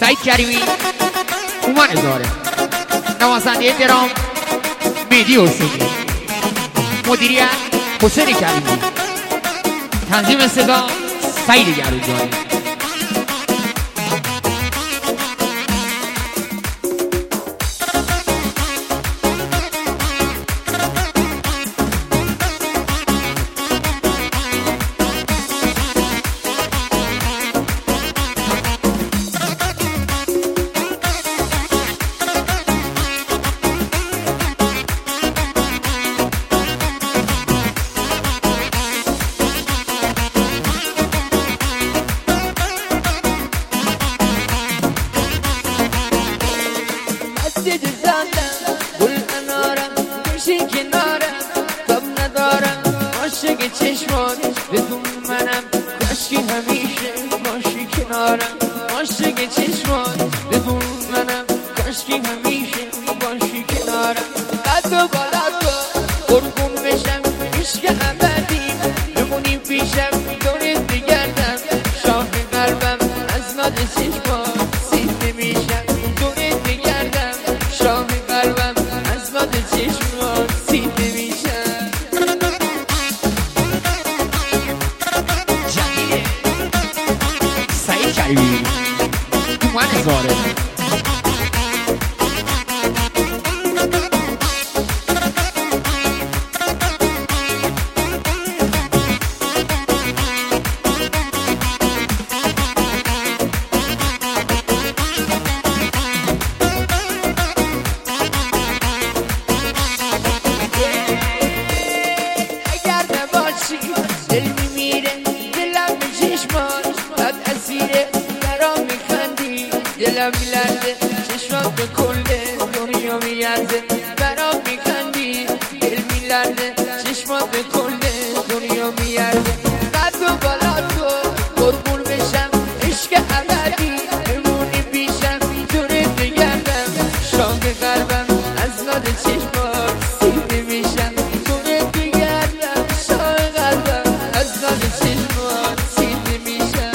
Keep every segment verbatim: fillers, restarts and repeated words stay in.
سعید کریمی اومن هزاره، نوازنده درام مهدی حسینی، مدیریت حسین کریمی، تنظیم صدا سعید گرونجانی. چشمان بدون منم کاشکی همیشه باشی کنارم، عاشق چشمان بدون منم کاشکی همیشه باشی کنارم. قد و بالت با قربون بشم عشق ابدی بمونی پیشم دورت بگردم، شاه قلبم از ناد چشمان سید نمیشم، دورت بگردم شاه قلبم از ناد چشمان سید نمیشم. اومن هزاره، اگر نباشی دل میمیره، دلم به چشمان بد اسیره، برام میخندی دلم میلرزه، چشمات به کل دنیا میارزه، برام میخندی دل میلرزه، چشمات به کل دنیا میارزه. قد و بالا تو قربون بشم عشق ابدی بمونی پیشم، دورت بگردم شاه قلبم از ناد چشمات سید نمیشم، دورت بگردم شاه قلبم از ناد چشمات سید نمیشم.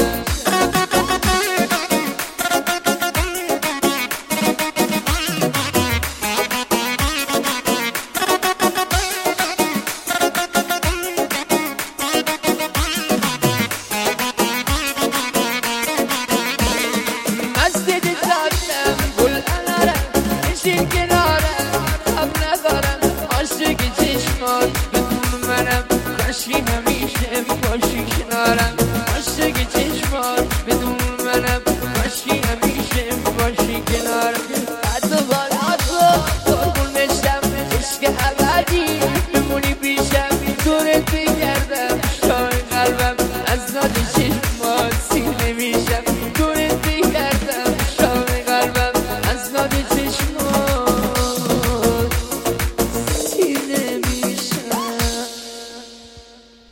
بدون منم کاشکی همیشه باشی کنارم، عاشق چشمان بدون منم کاشکی همیشه باشی کنارم. قد و بالات رو قربون بشم عشق ابدی بمونی پیشم، دورت بگردم شاه قلبم از